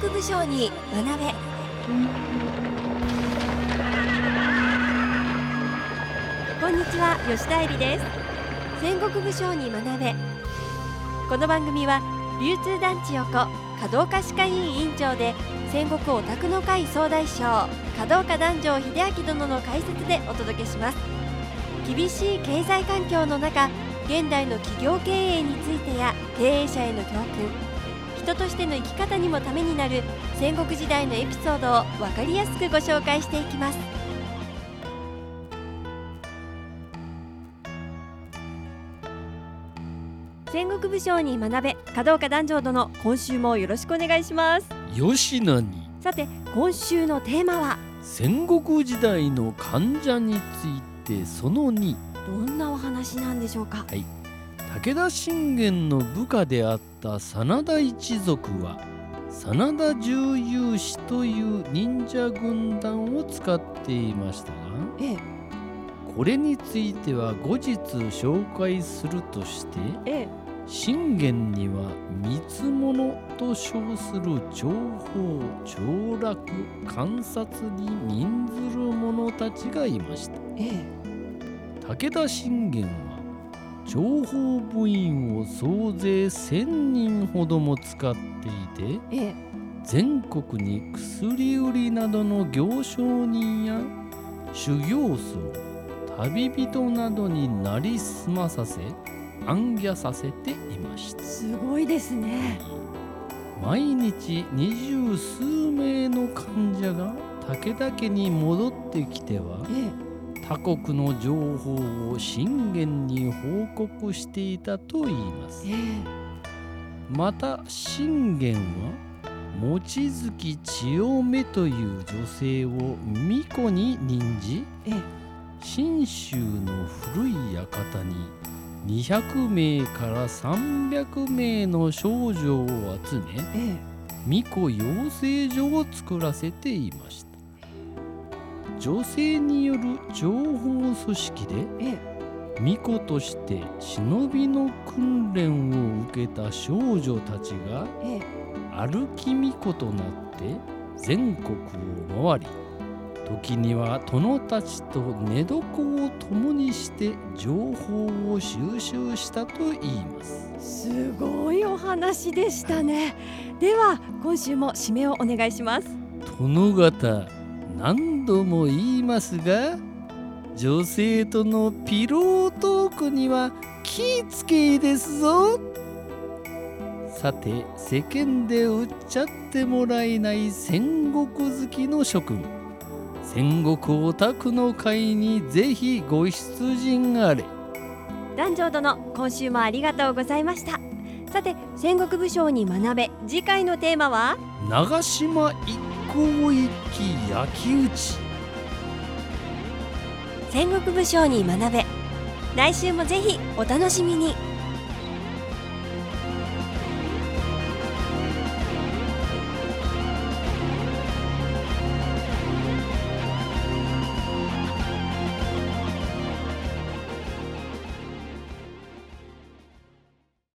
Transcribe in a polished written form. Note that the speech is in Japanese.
国武将に学べ。こんにちは、吉田恵里です。戦国武将に学べ。この番組は流通団地横華道家歯科医院院長で戦国オタクの会総大将華道家団長秀明殿の解説でお届けします。厳しい経済環境の中、現代の企業経営についてや経営者への教訓、人としての生き方にもためになる戦国時代のエピソードを分かりやすくご紹介していきます。戦国武将に学べ、華道家団長殿、今週もよろしくお願いします。 吉名に。 さて、今週のテーマは戦国時代の患者についてその2。 どんなお話なんでしょうか。 はい、武田信玄の部下であった真田一族は真田重勇士という忍者軍団を使っていましたが、これについては後日紹介するとして、信玄には密物と称する情報、凋落、観察に免ずる者たちがいました。武田信玄は情報部員を総勢1000人ほども使っていて、全国に薬売りなどの行商人や修行僧、旅人などになりすまさせ行脚させていました。 すごいですね。 毎日20数名の患者が武田家に戻ってきては、他国の情報を信玄に報告していたといいます。また信玄は望月千代目という女性を巫女に任じ、信州の古い館に200名から300名の少女を集め、巫女養成所を作らせていました。女性による情報組織で、巫女として忍びの訓練を受けた少女たちが、歩き巫女となって全国を回り、時には殿たちと寝床を共にして情報を収集したといいます。 すごいお話でしたね。では今週も締めをお願いします。 殿方、何度も言いますが、女性とのピロートークには気ぃつけいですぞ。さて、世間で売っちゃってもらえない戦国好きの諸君、戦国オタクの会にぜひご出陣あれ。 団長殿、今週もありがとうございました。さて、戦国武将に学べ、次回のテーマは長島一向一揆焼き討ち。 戦国武将に学べ、来週もぜひお楽しみに。